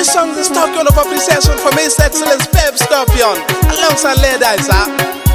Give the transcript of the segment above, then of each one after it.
This song is talking of appreciation from His Excellence Pep Scorpion alongside Led Isa.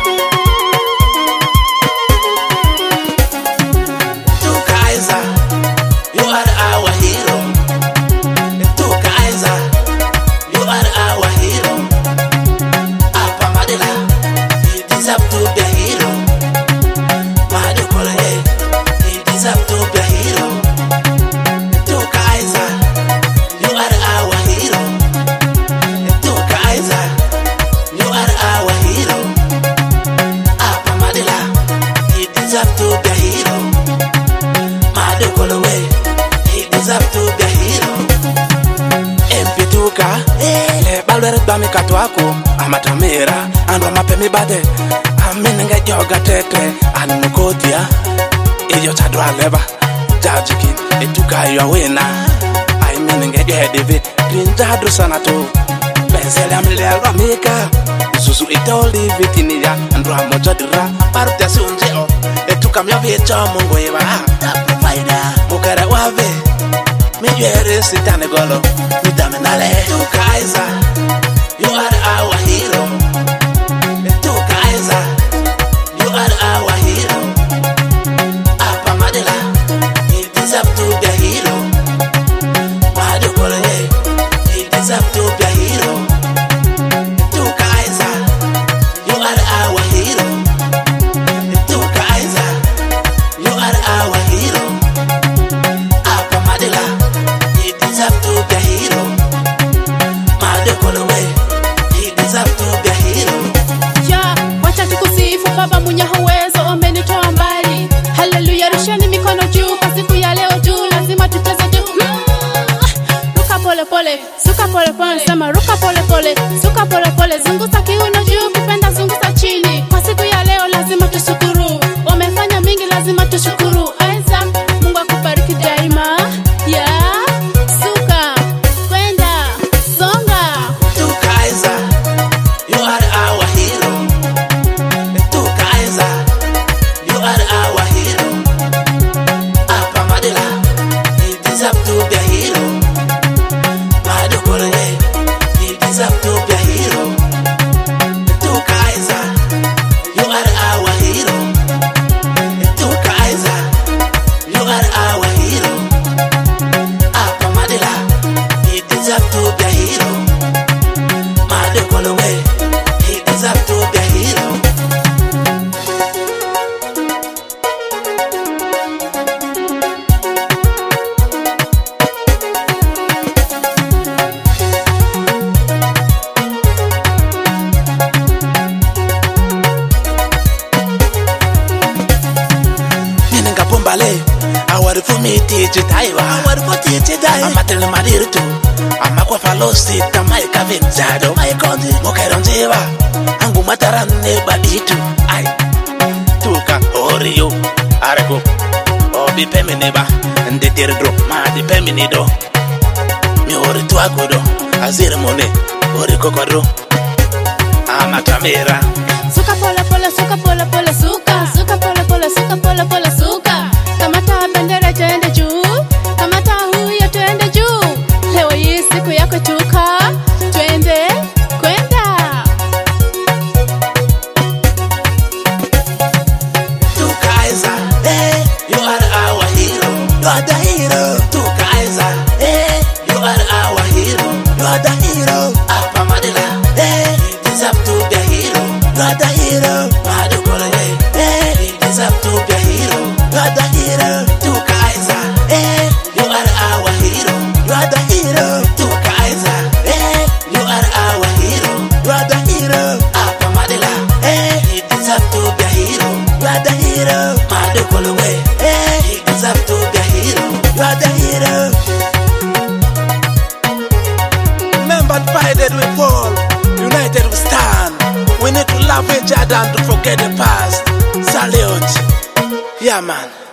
Bami katwako amatamera ando mapemi bade aminenge joga tete animukotia iyo chadwa leva jajiki etuka yo wina I meaninge jedeve rinjadu sanato pensele amle alramika zuzu itoli vitinia ando amojadira parte sunjeo etuka myavicho mungu eva provider mukara wave mejere sitane golo mitamenale tukaiza. You are our hero. Tukaiza. You are our hero. Apa Madela, he deserves to be a hero. Madukole, he deserves to be a hero. Tukaiza. You are our hero. Tukaiza. You are our hero. Apa Madela, he deserves to be a hero. Madukole. Baba mwenye uwezo umenitoa mbali. Haleluya, rusheni mikono juu kwa siku ya leo juu. Lazima tuteze juu. Ruka pole pole, suka pole pole, sema ruka pole pole, suka pole pole, zungusa kiuno juu, kupenda zungusa chini. Kwa siku ya leo lazima tushukuru. Wamefanya mingi lazima tushukuru. Aiza, Mungu akubariki daima. Yeah, suka, kwenda, songa. Tukaiza, you are our hero. Awari fumiti chitaiwa awari foti chitai amatel madirtu amakwa falosi tamai kavinzado mai kondi mokeronziwa angu matarane baditu ai tuka oriyo areko obi pemineba ndetirdro ma di peminido mi ori tuagodo azir mone ori kokodro amatamera suka pole pole suka pole pole suka pole pole suka pole pole suka. Kamata bendera tuende juu, kamata huyo tuende juu. Leo hii siku yako tuka, tuende kwenda. Tukaiza, you are our hero. You are the hero. Tukaiza, you are our hero. You are the hero. Apa Madela, he deserves to be a hero. You are the hero. Madukole, he deserves to be a hero. You are the hero. Tukaiza, you are our hero. You are the hero. Tukaiza, you are our hero. You are the hero. Apa Madela, he deserves to be a hero. You are the hero. Madukole, he deserves to be a hero. You are the hero. Remember, divided we fall, united we stand. We need to love each other and to forget the past. Salute. Yeah, man.